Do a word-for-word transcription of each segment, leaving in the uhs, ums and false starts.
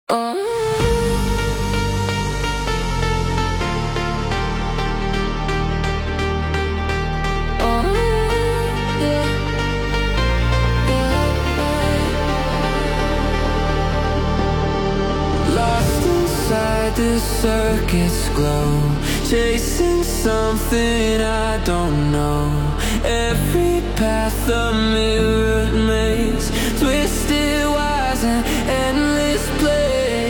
Oh, oh, yeah, yeah. Lost inside the circuit's glow, chasing something I don't know. Every path a mirror makes, twisted wires and endless play.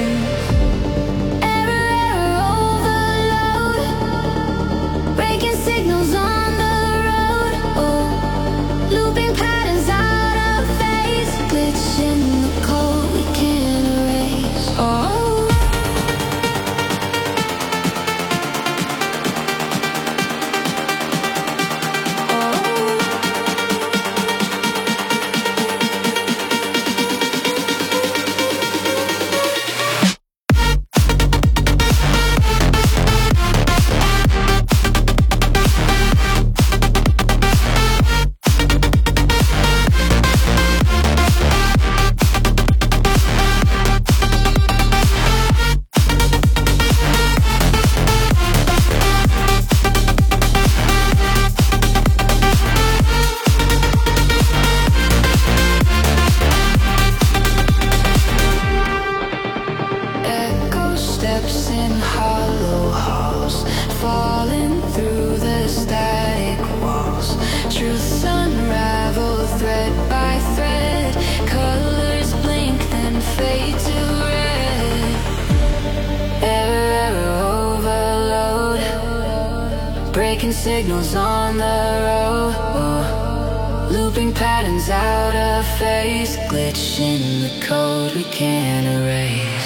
Steps in hollow halls, falling through the static walls. Truth unraveled thread by thread, colors blink then fade to red. Error, overload, breaking signals on the road. Looping patterns out of phase, glitch in the code we can't erase.